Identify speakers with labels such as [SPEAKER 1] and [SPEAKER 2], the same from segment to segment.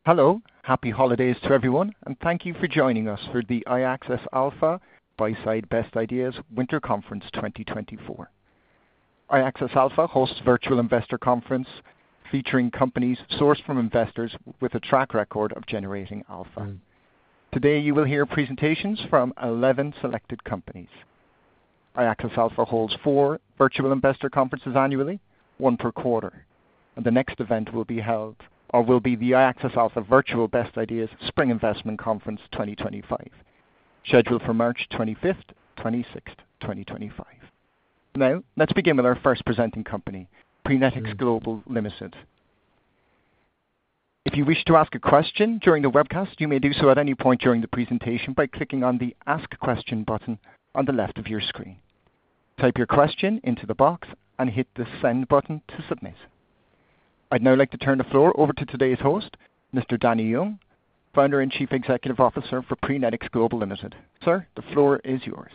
[SPEAKER 1] Hello, happy holidays to everyone, and thank you for joining us for the iAccess Alpha Buy-Side Best Ideas Winter Conference 2024. iAccess Alpha hosts a virtual investor conference featuring companies sourced from investors with a track record of generating alpha. Today you will hear presentations from 11 selected companies. iAccess Alpha holds 4 virtual investor conferences annually, 1 per quarter, and the next event will be the iAccess Alpha Virtual Best Ideas Spring Investment Conference 2025, scheduled for March 25th, 26th, 2025. Now, let's begin with our first presenting company, Prenetics Global Limited. If you wish to ask a question during the webcast, you may do so at any point during the presentation by clicking on the Ask Question button on the left of your screen. Type your question into the box and hit the Send button to submit. I'd now like to turn the floor over to today's host, Mr. Danny Yeung, Founder and Chief Executive Officer for Prenetics Global Limited. Sir, the floor is yours.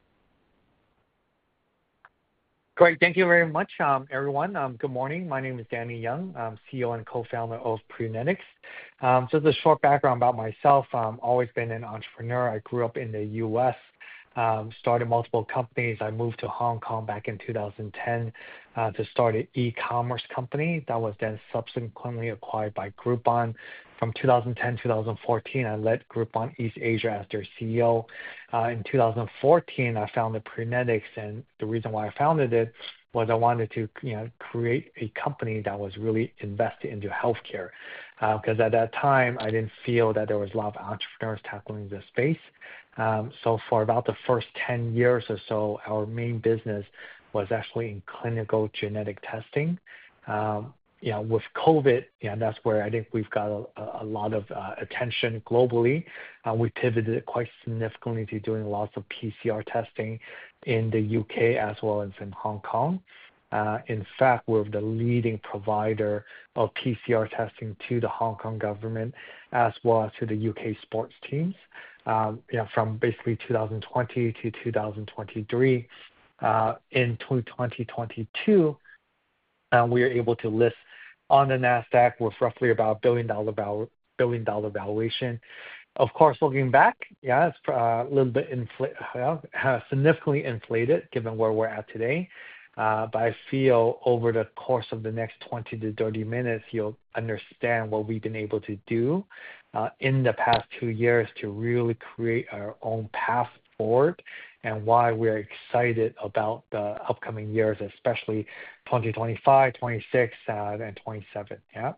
[SPEAKER 2] Great. Thank you very much, everyone. Good morning. My name is Danny Yeung. I'm CEO and co-founder of Prenetics. Just a short background about myself. I've always been an entrepreneur. I grew up in the U.S., started multiple companies. I moved to Hong Kong back in 2010 to start an e-commerce company that was then subsequently acquired by Groupon. From 2010 to 2014, I led Groupon East Asia as their CEO. In 2014, I founded Prenetics, and the reason why I founded it was I wanted to create a company that was really invested into healthcare. Because at that time, I didn't feel that there was a lot of entrepreneurs tackling this space. So for about the first 10 years or so, our main business was actually in clinical genetic testing. With COVID, that's where I think we've got a lot of attention globally. We pivoted quite significantly to doing lots of PCR testing in the UK as well as in Hong Kong. In fact, we're the leading provider of PCR testing to the Hong Kong government as well as to the UK sports teams. From basically 2020 to 2023. In 2022, we were able to list on the NASDAQ with roughly about $1 billion valuation. Of course, looking back, it's a little bit significantly inflated given where we're at today. But I feel over the course of the next 20 to 30 minutes, you'll understand what we've been able to do in the past 2 years to really create our own path forward and why we're excited about the upcoming years, especially 2025, 26, and 27.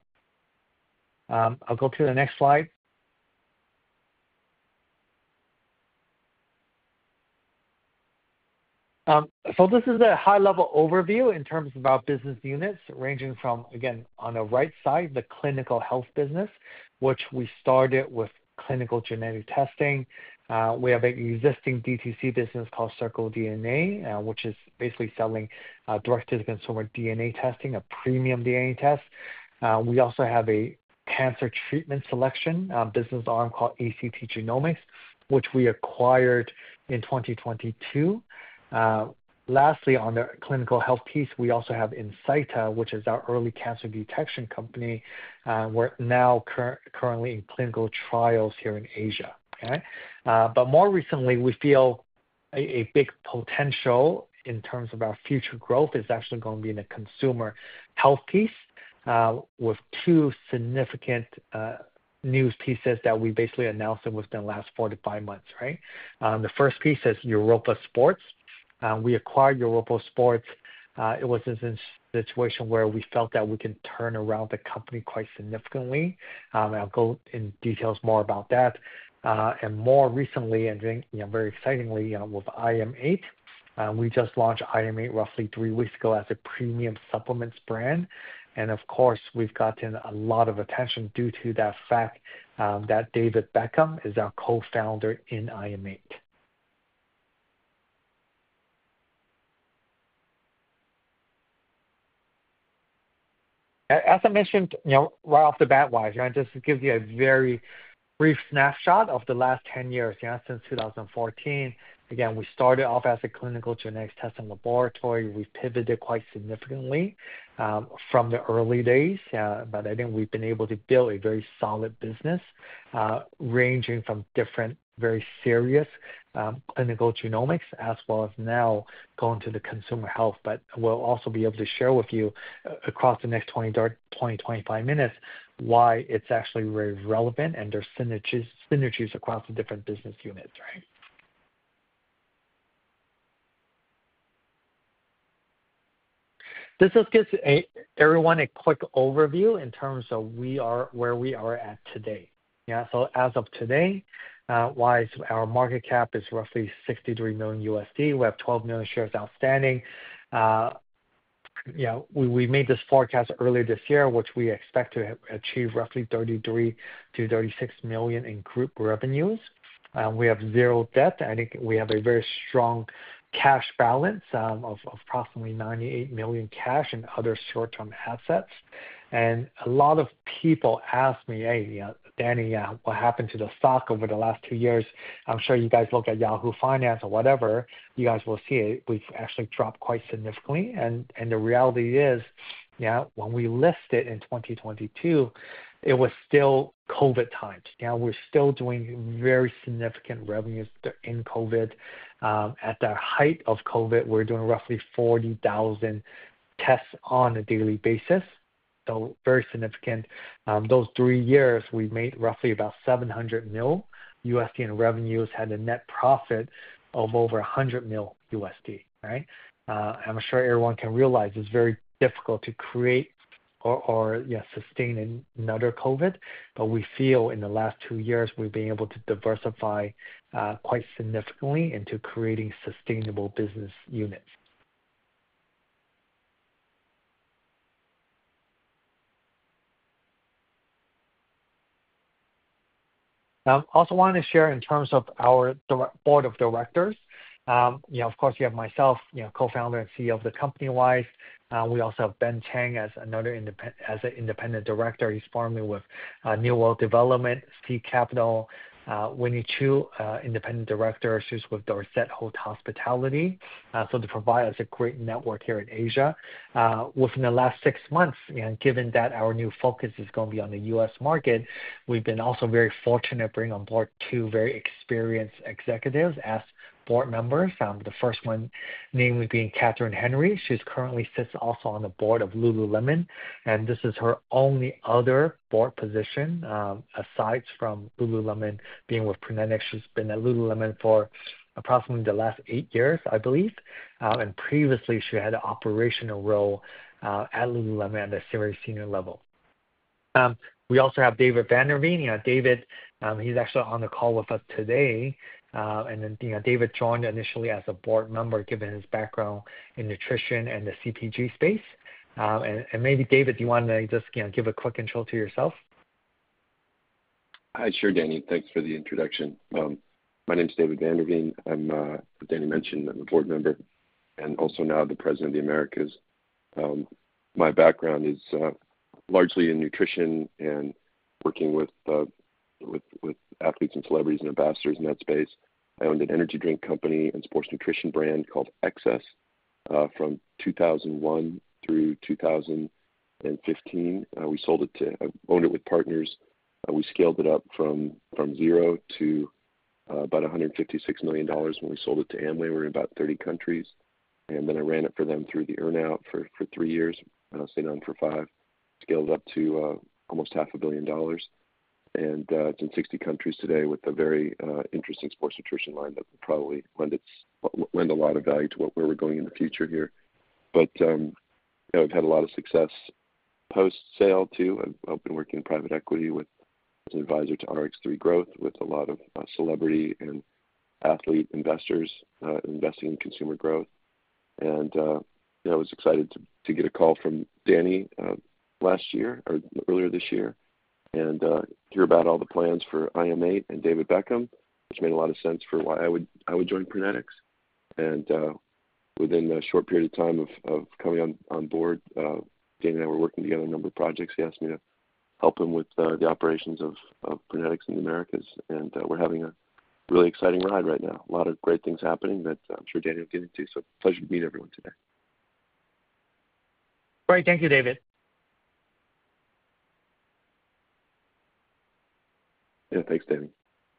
[SPEAKER 2] I'll go to the next slide. So this is a high-level overview in terms of our business units, ranging from, again, on the right side, the clinical health business, which we started with clinical genetic testing. We have an existing DTC business called Circle DNA, which is basically selling direct-to-the-consumer DNA testing, a premium DNA test. We also have a cancer treatment selection business arm called ACT Genomics, which we acquired in 2022. Lastly, on the clinical health piece, we also have Insighta, which is our early cancer detection company. We're now currently in clinical trials here in Asia. But more recently, we feel a big potential in terms of our future growth is actually going to be in the consumer health piece with 2 significant news pieces that we basically announced within the last 4 to 5 months. The first piece is Europa Sports. We acquired Europa Sports. It was in a situation where we felt that we can turn around the company quite significantly. I'll go in details more about that. And more recently, and very excitingly, with IM8, we just launched IM8 roughly 3 weeks ago as a premium supplements brand. And of course, we've gotten a lot of attention due to that fact that David Beckham is our co-founder in IM8. As I mentioned, right off the bat, just to give you a very brief snapshot of the last 10 years, since 2014. Again, we started off as a clinical genetics testing laboratory. We pivoted quite significantly. from the early days, but I think we've been able to build a very solid business, ranging from different very serious clinical genomics as well as now going to the consumer health. But we'll also be able to share with you across the next 25 minutes why it's actually very relevant and there's synergies across the different business units, right? This just gives everyone a quick overview in terms of where we are at today. Yeah, so as of today, wise, our market cap is roughly $63 million USD. We have 12 million shares outstanding. We made this forecast earlier this year, which we expect to achieve roughly 33 to 36 million in group revenues. We have zero debt. I think we have a very strong cash balance of approximately 98 million cash and other short-term assets. And a lot of people ask me, hey, Danny, what happened to the stock over the last 2 years? I'm sure you guys look at Yahoo Finance or whatever, you guys will see it. We've actually dropped quite significantly. And the reality is, when we listed in 2022, it was still COVID times. We're still doing very significant revenues in COVID. At the height of COVID, we're doing roughly 40,000 tests on a daily basis. So very significant. Those 3 years, we made roughly about 700 mil USD in revenues, had a net profit of over 100 mil USD, right? I'm sure everyone can realize it's very difficult to create or sustain another COVID, but we feel in the last 2 years we've been able to diversify quite significantly into creating sustainable business units. Also want to share in terms of our board of directors. Of course, you have myself, co-founder and CEO of the company, Wise. We also have Ben Chang as an independent director. He's formerly with New World Development, Seed Capital. Winnie Chu, independent director. She's with Dorset Hospitality. So to provide us a great network here in Asia. Within the last 6 months, given that our new focus is going to be on the U.S. market, we've been also very fortunate to bring on board 2 very experienced executives as board members. The first one, namely being Catherine Henry. She currently sits also on the board of Lululemon, and this is her only other board position aside from Lululemon being with Prenetics. She's been at Lululemon for approximately the last 8 years, I believe, and previously she had an operational role at Lululemon at a very senior level. We also have David Vanderveen. David, he's actually on the call with us today. And then, David joined initially as a board member, given his background in nutrition and the CPG space. And maybe, David, do you want to just give a quick intro to yourself?
[SPEAKER 3] Hi, sure, Danny. Thanks for the introduction. My name is David Vanderveen. I'm, as Danny mentioned, I'm a board member and also now the president of the Americas. My background is largely in nutrition and working with athletes and celebrities and ambassadors in that space. I owned an energy drink company and sports nutrition brand called Excess from 2001 through 2015. We sold it I owned it with partners. We scaled it up from zero to about $156 million when we sold it to Amway. We were in about 30 countries. And then I ran it for them through the earnout for 3 years. Stayed on for 5. Scaled it up to almost $500 million. And it's in 60 countries today with a very interesting sports nutrition line that will probably lend a lot of value to where we're going in the future here. But I've had a lot of success post-sale too. I've been working in private equity as an advisor to RX3 Growth with a lot of celebrity and athlete investors investing in consumer growth. And I was excited to get a call from Danny last year or earlier this year, and hear about all the plans for IM8 and David Beckham, which made a lot of sense for why I would join Prenetics. And within a short period of time of coming on board, Danny and I were working together on a number of projects. He asked me to help him with the operations of Prenetics in the Americas, and we're having a really exciting ride right now. A lot of great things happening that I'm sure Danny will get into. So pleasure to meet everyone today.
[SPEAKER 2] Great. Thank you, David.
[SPEAKER 3] Yeah, thanks, Danny.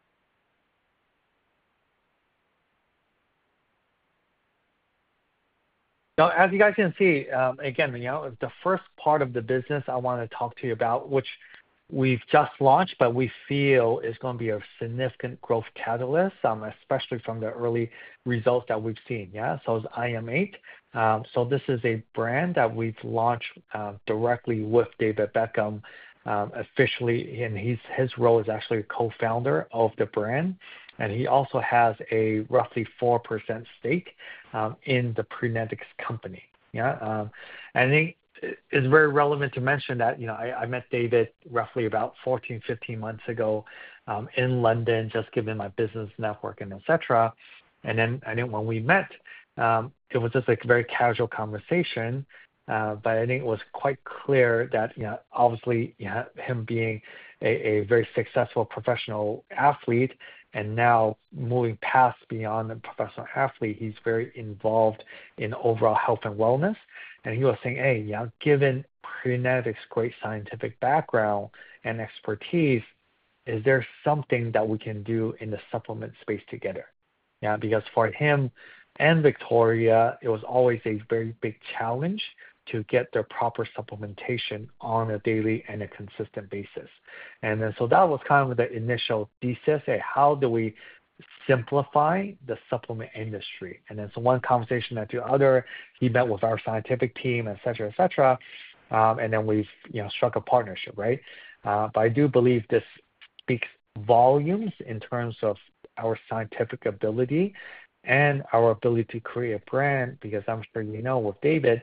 [SPEAKER 2] Now, as you guys can see, again, the first part of the business I want to talk to you about, which we've just launched, but we feel is going to be a significant growth catalyst, especially from the early results that we've seen. Yeah, so it's IM8. So this is a brand that we've launched directly with David Beckham officially, and his role is actually a co-founder of the brand, and he also has a roughly 4% stake in the Prenetics company. Yeah, I think it's very relevant to mention that I met David roughly about 14, 15 months ago in London, just given my business network and etc. And then I think when we met, it was just a very casual conversation. But I think it was quite clear that, obviously, him being a very successful professional athlete and now moving past beyond the professional athlete, he's very involved in overall health and wellness. And he was saying, hey, given Prenetics' great scientific background and expertise, is there something that we can do in the supplement space together? Yeah, because for him and Victoria, it was always a very big challenge to get their proper supplementation on a daily and a consistent basis. And then so that was kind of the initial thesis, how do we simplify the supplement industry? And then so one conversation led to other, he met with our scientific team, et cetera, and then we've struck a partnership, right? But I do believe this speaks volumes in terms of our scientific ability and our ability to create a brand, because I'm sure with David,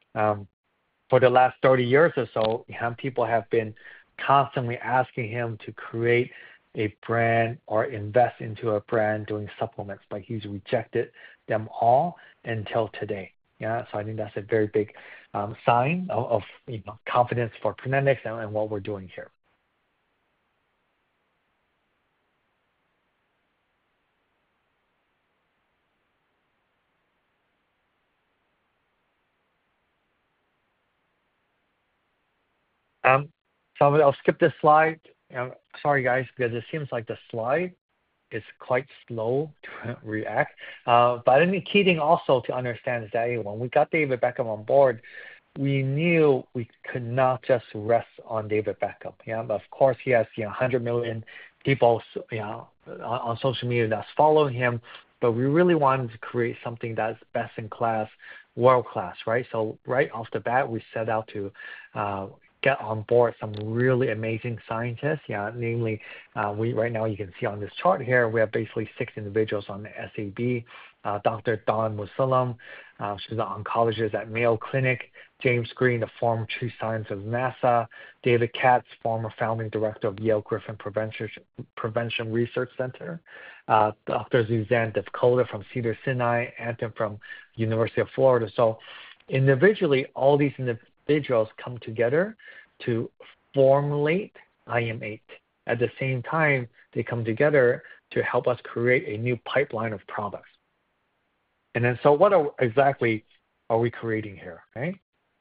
[SPEAKER 2] for the last 30 years or so, people have been constantly asking him to create a brand or invest into a brand doing supplements, but he's rejected them all until today. Yeah, so I think that's a very big sign of confidence for Prenetics and what we're doing here. So I'll skip this slide. Sorry, guys, because it seems like the slide is quite slow to react. But I think the key thing also to understand is that when we got David Beckham on board, we knew we could not just rest on David Beckham. Yeah, but of course he has 100 million people on social media that's following him. But we really wanted to create something that's best in class, world class, right? So right off the bat, we set out to get on board some really amazing scientists. Yeah, namely, we right now you can see on this chart here, we have basically 6 individuals on the SAB. Dr. Dawn Musalam, she's an oncologist at Mayo Clinic. James Green, the former chief scientist of NASA. David Katz, former founding director of Yale Griffin Prevention Research Center. Dr. Suzanne Devkota from Cedars-Sinai, Anton from University of Florida. So individually, all these individuals come together to formulate IM8. At the same time, they come together to help us create a new pipeline of products. And then, so what exactly are we creating here, right?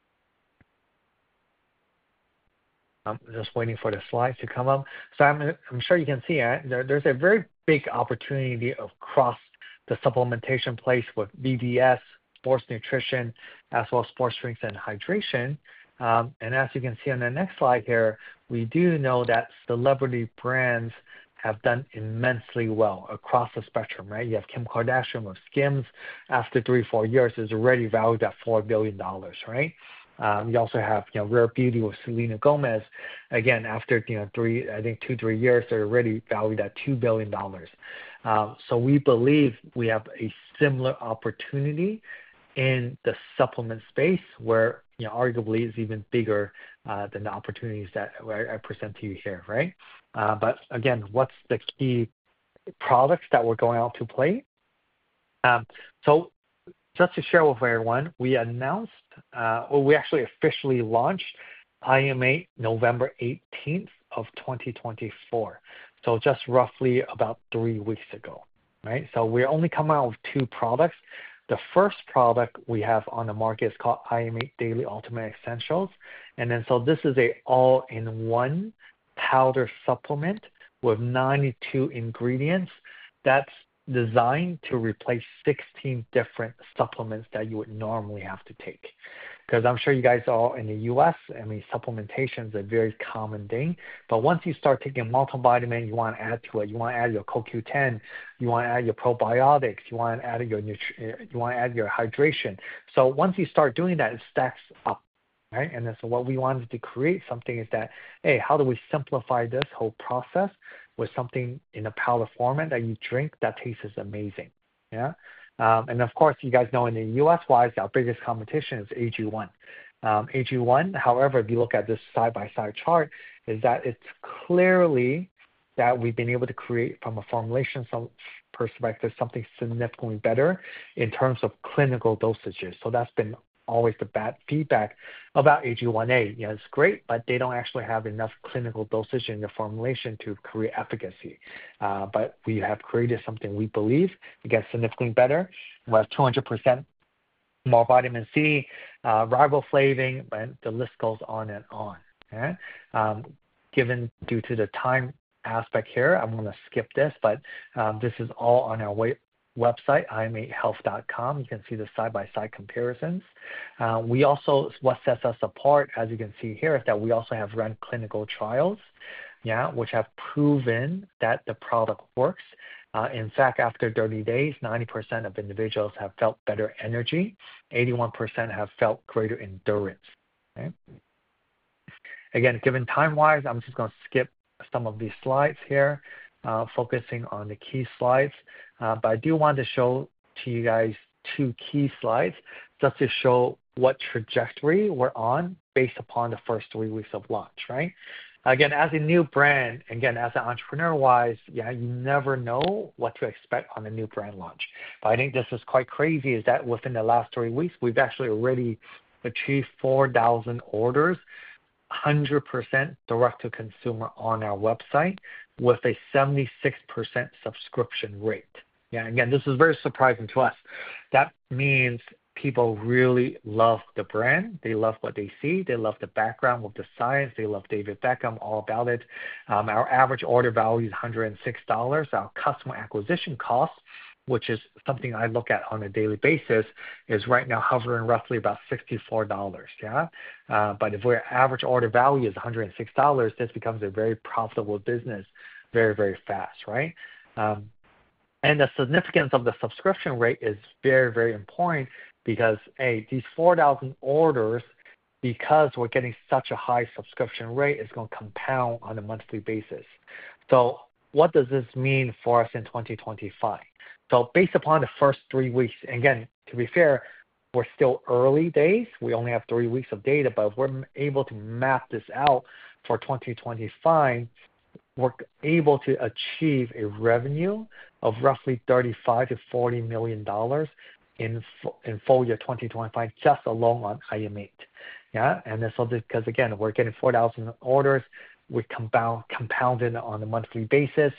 [SPEAKER 2] I'm just waiting for the slides to come up. So I'm sure you can see there's a very big opportunity across the supplementation place with VVS, sports nutrition, as well as sports drinks and hydration. And as you can see on the next slide here, we do know that celebrity brands have done immensely well across the spectrum, right? You have Kim Kardashian with Skims. After 3-4 years, is already valued at $4 billion, right? You also have Rare Beauty with Selena Gomez. Again, after 2-3 years, they're already valued at $2 billion. So we believe we have a similar opportunity in the supplement space, where arguably is even bigger than the opportunities that I present to you here, right? But again, what's the key products that we're going out to play? So just to share with everyone, we announced, we actually officially launched IM8 November 18th of 2024. So just roughly about 3 weeks ago, right? So we're only coming out with 2 products. The first product we have on the market is called IM8 Daily Ultimate Essentials. And then so this is a all-in-one powder supplement with 92 ingredients that's designed to replace 16 different supplements that you would normally have to take. Because I'm sure you guys are in the U.S., I mean, supplementation is a very common thing. But once you start taking multivitamin, you want to add to it. You want to add your CoQ10. You want to add your probiotics. You want to add your hydration. So once you start doing that, it stacks up, right? And then so what we wanted to create something is that, hey, how do we simplify this whole process with something in a powder format that you drink that tastes amazing, yeah? And of course, you guys know in the U.S.-wise, our biggest competition is AG1. AG1, however, if you look at this side-by-side chart, is that it's clearly that we've been able to create from a formulation perspective something significantly better in terms of clinical dosages. So that's been always the bad feedback about AG1A. Yeah, it's great, but they don't actually have enough clinical dosage in the formulation to create efficacy. But we have created something we believe gets significantly better. We have 200% more vitamin C, riboflavin, and the list goes on and on. Okay? Given due to the time aspect here, I'm going to skip this, but this is all on our website, im8health.com. You can see the side-by-side comparisons. We also, what sets us apart, as you can see here, is that we also have run clinical trials, yeah, which have proven that the product works. In fact, after 30 days, 90% of individuals have felt better energy. 81% have felt greater endurance. Okay? Again, given time-wise, I'm just going to skip some of these slides here, focusing on the key slides. But I do want to show to you guys two key slides just to show what trajectory we're on based upon the first 3 weeks of launch, right? Again, as a new brand, again, as an entrepreneur-wise, yeah, you never know what to expect on a new brand launch. But I think this is quite crazy is that within the last 3 weeks, we've actually already achieved 4,000 orders, 100% direct-to-consumer on our website with a 76% subscription rate. Yeah, again, this is very surprising to us. That means people really love the brand. They love what they see. They love the background with the science. They love David Beckham, all about it. Our average order value is $106. Our customer acquisition cost, which is something I look at on a daily basis, is right now hovering roughly about $64, yeah? But if our average order value is $106, this becomes a very profitable business very, very fast, right? And the significance of the subscription rate is very, very important because, hey, these 4,000 orders, because we're getting such a high subscription rate, is going to compound on a monthly basis. So what does this mean for us in 2025? So based upon the first 3 weeks, again, to be fair, we're still early days. We only have 3 weeks of data, but if we're able to map this out for 2025, we're able to achieve a revenue of roughly $35 to $40 million in full year 2025, just alone on IM8. Yeah, and then so because again, we're getting 4,000 orders, we compounded on a monthly basis.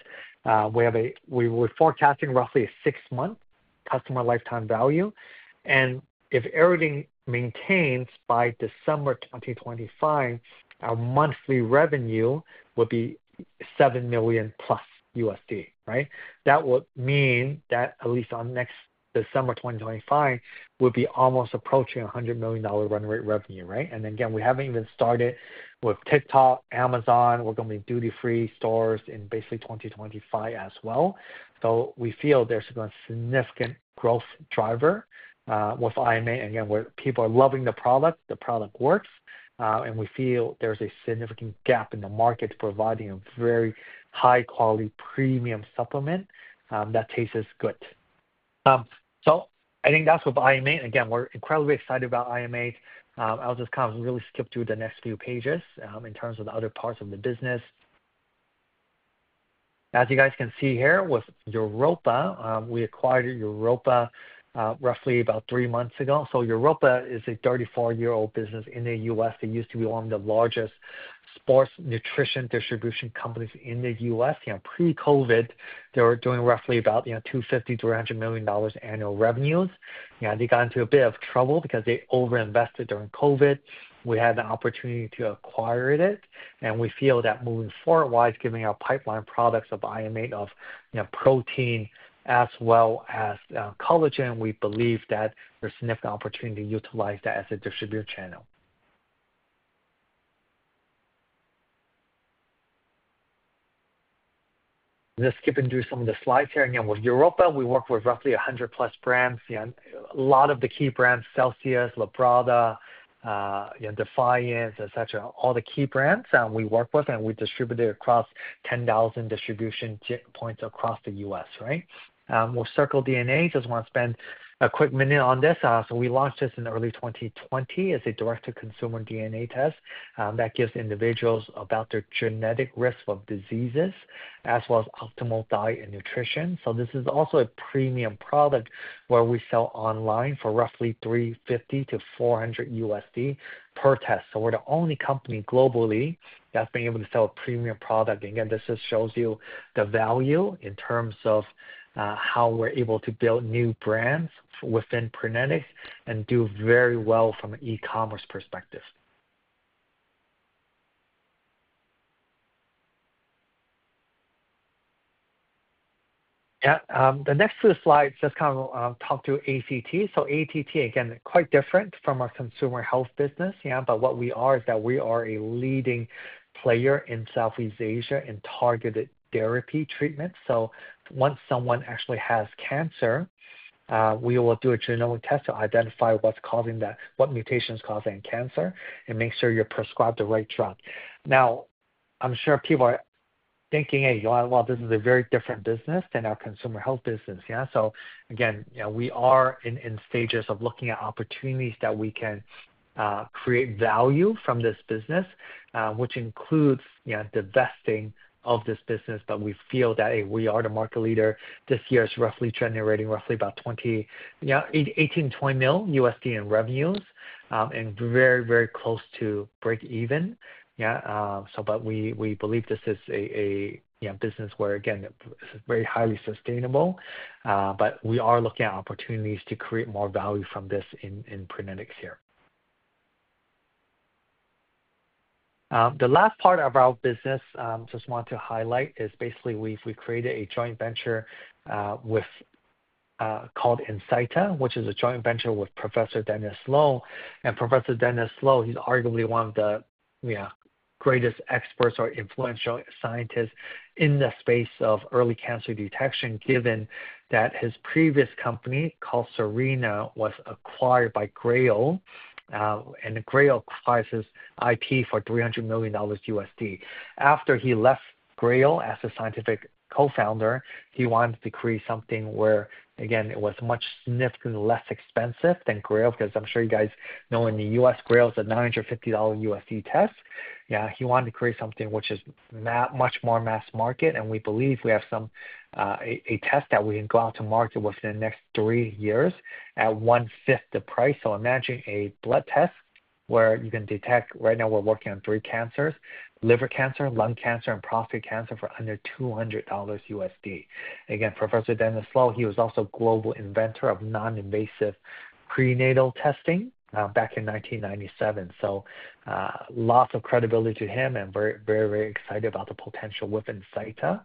[SPEAKER 2] We're forecasting roughly a 6-month customer lifetime value, and if everything maintains by December 2025, our monthly revenue would be $7 million plus USD, right? That would mean that at least on next December 2025 would be almost approaching $100 million run rate revenue, right? And again, we haven't even started with TikTok, Amazon. We're going to be duty-free stores in basically 2025 as well. So we feel there's a significant growth driver with IM8. Again, where people are loving the product works, and we feel there's a significant gap in the market providing a very high-quality premium supplement that tastes good. So I think that's with IM8. Again, we're incredibly excited about IM8. I'll just kind of really skip through the next few pages in terms of the other parts of the business. As you guys can see here with Europa, we acquired Europa roughly about 3 months ago. So Europa is a 34-year-old business in the U.S. They used to be one of the largest sports nutrition distribution companies in the U.S. Pre-COVID, they were doing roughly about $250-$300 million annual revenues. They got into a bit of trouble because they overinvested during COVID. We had an opportunity to acquire it, and we feel that moving forward, giving our pipeline products of IM8 of protein as well as collagen, we believe that there's significant opportunity to utilize that as a distribution channel. Just skipping through some of the slides here. Again, with Europa, we work with roughly 100 plus brands. A lot of the key brands, Celsius, Labrada, Defiance, etc. All the key brands we work with, and we distribute it across 10,000 distribution points across the U.S. Right? With Circle DNA, just want to spend a quick minute on this. So we launched this in early 2020 as a direct-to-consumer DNA test that gives individuals about their genetic risk of diseases as well as optimal diet and nutrition. So this is also a premium product where we sell online for roughly $350 to $400 USD per test. So we're the only company globally that's been able to sell a premium product. Again, this just shows you the value in terms of how we're able to build new brands within Prenetics and do very well from an e-commerce perspective. The next two slides just kind of talk to ACT. So ACT, again, quite different from our consumer health business, but what we are is that we are a leading player in Southeast Asia in targeted therapy treatment. So once someone actually has cancer, we will do a genomic test to identify what's causing that, what mutation is causing cancer, and make sure you're prescribed the right drug. Now, I'm sure people are thinking, hey, well, this is a very different business than our consumer health business. So again, we are in stages of looking at opportunities that we can create value from this business, which includes divesting of this business, but we feel that we are the market leader. This year is roughly generating about 18 to 20 mil USD in revenues, and very, very close to break even. But we believe this is a business where, again, it's very highly sustainable, but we are looking at opportunities to create more value from this in Prenetics here. The last part of our business, just want to highlight, is basically we created a joint venture with called Insighta, which is a joint venture with Professor Dennis Lo. And Professor Dennis Lo, he's arguably one of the greatest experts or influential scientists in the space of early cancer detection, given that his previous company called Serena was acquired by Grail. And Grail acquires his IP for $300 million USD. After he left Grail as a scientific co-founder, he wanted to create something where, again, it was much significantly less expensive than Grail, because I'm sure you guys know in the U.S., Grail is a $950 USD test. He wanted to create something which is much more mass market, and we believe we have a test that we can go out to market within the next 3 years at 1/5 the price. So imagine a blood test where you can detect, right now we're working on 3 cancers, liver cancer, lung cancer, and prostate cancer for under $200 USD. Again, Professor Dennis Lo, he was also global inventor of non-invasive prenatal testing back in 1997. So lots of credibility to him, and very, very, very excited about the potential with Insighta,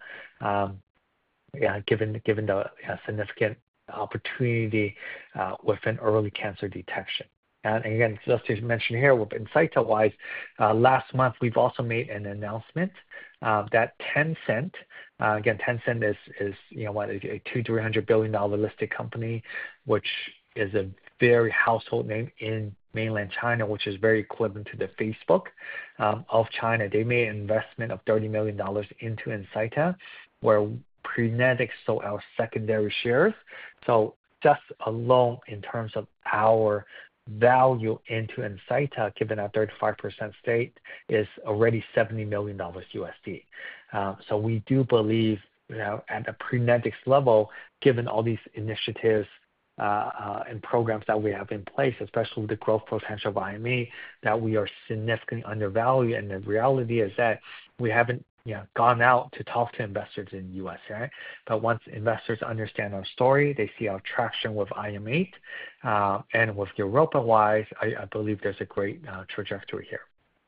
[SPEAKER 2] given the significant opportunity within early cancer detection. And again, just to mention here, with Insighta-wise, last month we've also made an announcement that Tencent, again, Tencent is a $200-300 billion listed company, which is a very household name in mainland China, which is very equivalent to the Facebook of China. They made an investment of $30 million into Insighta, where Prenetics sold our secondary shares. So just alone in terms of our value into Insighta, given our 35% stake, is already $70 million USD. So we do believe, at the Prenetics level, given all these initiatives and programs that we have in place, especially with the growth potential of IM8, that we are significantly undervalued. And the reality is that we haven't gone out to talk to investors in the U.S., right? But once investors understand our story, they see our traction with IM8 and with Europa-wise, I believe there's a great trajectory here.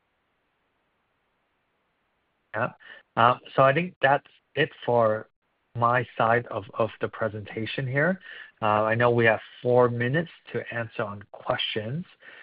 [SPEAKER 2] Yeah. So I think that's it for my side of the presentation here. I know we have 4 minutes to answer on questions.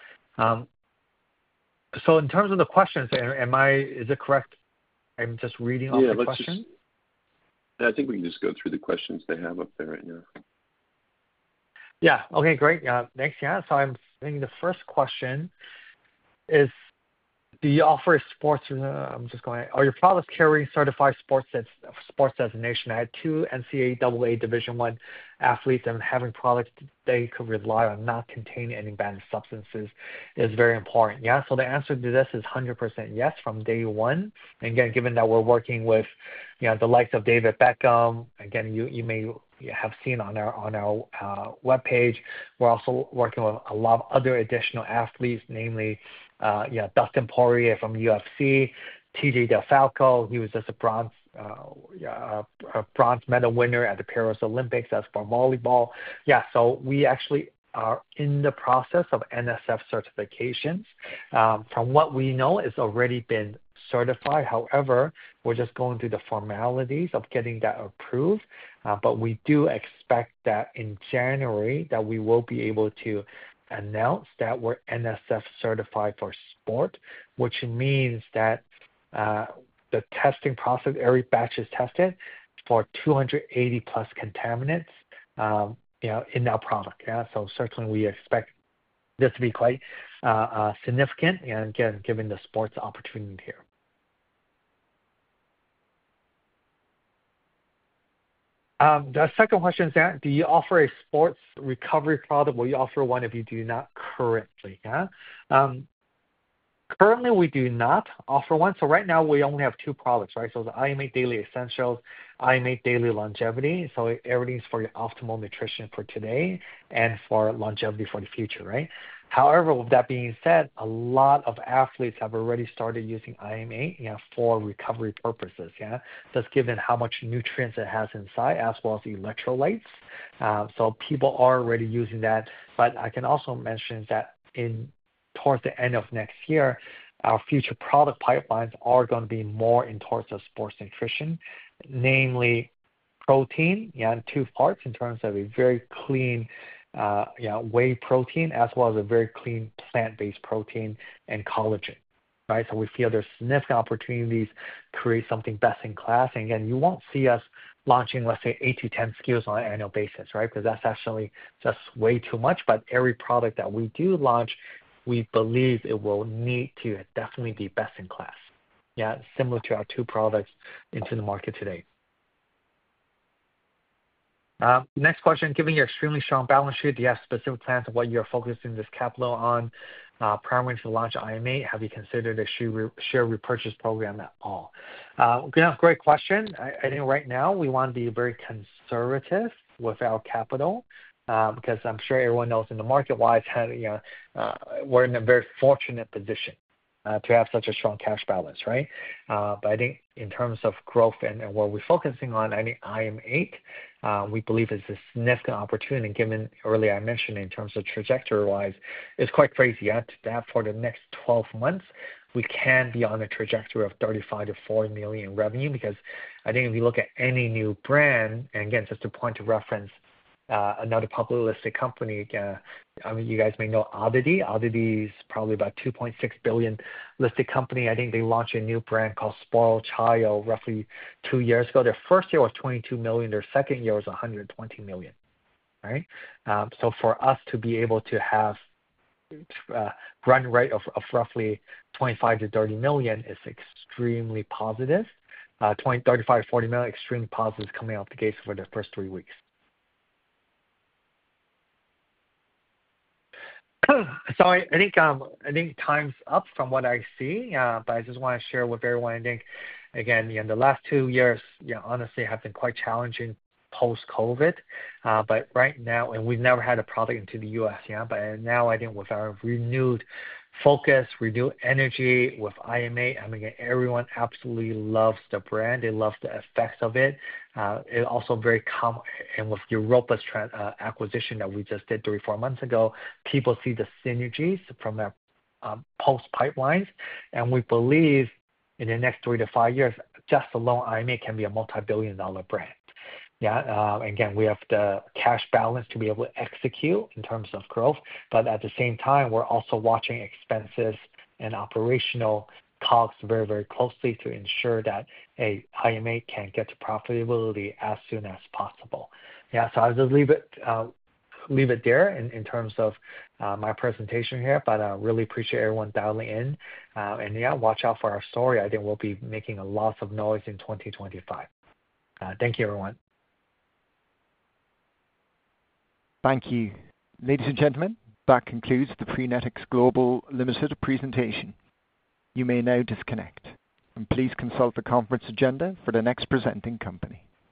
[SPEAKER 2] So in terms of the questions, is it correct? I'm just reading off the questions.
[SPEAKER 3] I think we can just go through the questions they have up there right now.
[SPEAKER 2] Yeah. Okay, great. Thanks. Yeah. So I'm thinking the first question is, do you offer sports? Are your products carrying certified sports designation? I had 2 NCAA AA Division I athletes, and having products they could rely on not containing any banned substances is very important. Yeah. So the answer to this is 100% yes from day one. And again, given that we're working with, the likes of David Beckham, again, you may have seen on our webpage, we're also working with a lot of other additional athletes, namely, Dustin Poirier from UFC, TJ DeFalco. He was just a bronze medal winner at the Paris Olympics. That's for volleyball. Yeah, so we actually are in the process of NSF certifications. From what we know, it's already been certified. However, we're just going through the formalities of getting that approved. But we do expect that in January that we will be able to announce that we're NSF certified for sport, which means that the testing process, every batch is tested for 280 plus contaminants, in our product. Yeah, so certainly we expect this to be quite significant, and again, given the sports opportunity here. The second question is that, do you offer a sports recovery product? Will you offer one if you do not currently? Yeah. Currently, we do not offer one. So right now, we only have 2 products, right? So the IM8 Daily Essentials, IM8 Daily Longevity. So everything's for your optimal nutrition for today and for longevity for the future, right? However, with that being said, a lot of athletes have already started using IM8 for recovery purposes, just given how much nutrients it has inside as well as electrolytes. So people are already using that. But I can also mention that towards the end of next year, our future product pipelines are going to be more in towards the sports nutrition, namely protein, in 2 parts in terms of a very clean whey protein, as well as a very clean plant-based protein and collagen, right? So we feel there's significant opportunities to create something best in class. And again, you won't see us launching, let's say, 8 to 10 SKUs on an annual basis, right? Because that's actually just way too much. But every product that we do launch, we believe it will need to definitely be best in class. Yeah, similar to our 2 products into the market today. Next question, given your extremely strong balance sheet, do you have specific plans of what you're focusing this capital on prior to launch IM8? Have you considered a share repurchase program at all? Great question. I think right now we want to be very conservative with our capital because I'm sure everyone knows in the market-wise, we're in a very fortunate position to have such a strong cash balance, right? But I think in terms of growth and what we're focusing on, I think IM8, we believe is a significant opportunity, given earlier I mentioned in terms of trajectory-wise, it's quite crazy. That for the next 12 months, we can be on a trajectory of 35 to 40 million in revenue, because I think if you look at any new brand, and again, just to point to reference, another publicly listed company, you guys may know Oddity. Oddity is probably about 2.6 billion listed company. I think they launched a new brand called SpoiledChild roughly 2 years ago. Their first year was 22 million. Their second year was 120 million, right? So for us to be able to have run rate of roughly 25 to 30 million is extremely positive. 35 to 40 million, extremely positive coming out the gates for the first 3 weeks. So I think time's up from what I see, but I just want to share with everyone. I think again, the last 2 years, honestly, have been quite challenging post-COVID. But right now, and we've never had a product into the U.S., but now I think with our renewed focus, renewed energy with IM8, I mean, everyone absolutely loves the brand. They love the effects of it. It also very common, and with Europa's acquisition that we just did 3-4 months ago, people see the synergies from their post pipelines, and we believe in the next 3 to 5 years, just alone, IM8 can be a multi-billion-dollar brand. Again, we have the cash balance to be able to execute in terms of growth, but at the same time, we're also watching expenses and operational costs very, very closely to ensure that IM8 can get to profitability as soon as possible. So I'll just leave it there in terms of my presentation here, but I really appreciate everyone dialing in. And watch out for our story. I think we'll be making a lot of noise in 2025. Thank you, everyone.
[SPEAKER 1] Thank you. Ladies and gentlemen, that concludes the Prenetics Global Limited presentation. You may now disconnect, and please consult the conference agenda for the next presenting company.